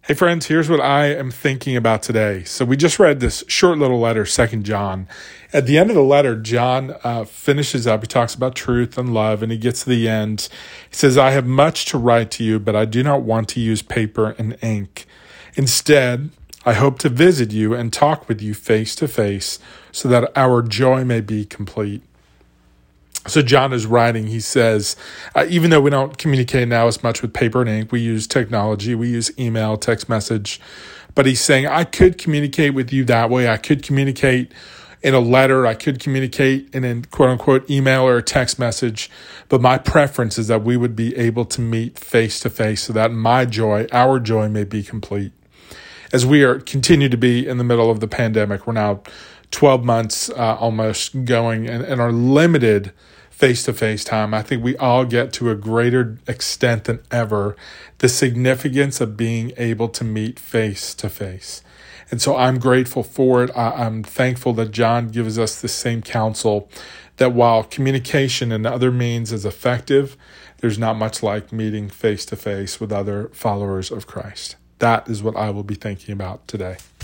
Hey friends, here's what I am thinking about today. So we just read this short little letter, 2 John. At the end of the letter, John finishes up. He talks about truth and love, and he gets to the end. He says, I have much to write to you, but I do not want to use paper and ink. Instead, I hope to visit you and talk with you face to face so that our joy may be complete. So John is writing, he says, even though we don't communicate now as much with paper and ink, we use technology, we use email, text message, but he's saying, I could communicate with you that way. I could communicate in a letter. I could communicate in a quote unquote email or a text message, but my preference is that we would be able to meet face to face so that my joy, our joy may be complete. As we continue to be in the middle of the pandemic, we're now 12 months almost going and are limited face-to-face time. I think we all get to a greater extent than ever the significance of being able to meet face-to-face. And so I'm grateful for it. I'm thankful that John gives us the same counsel, that while communication and other means is effective, there's not much like meeting face-to-face with other followers of Christ. That is what I will be thinking about today.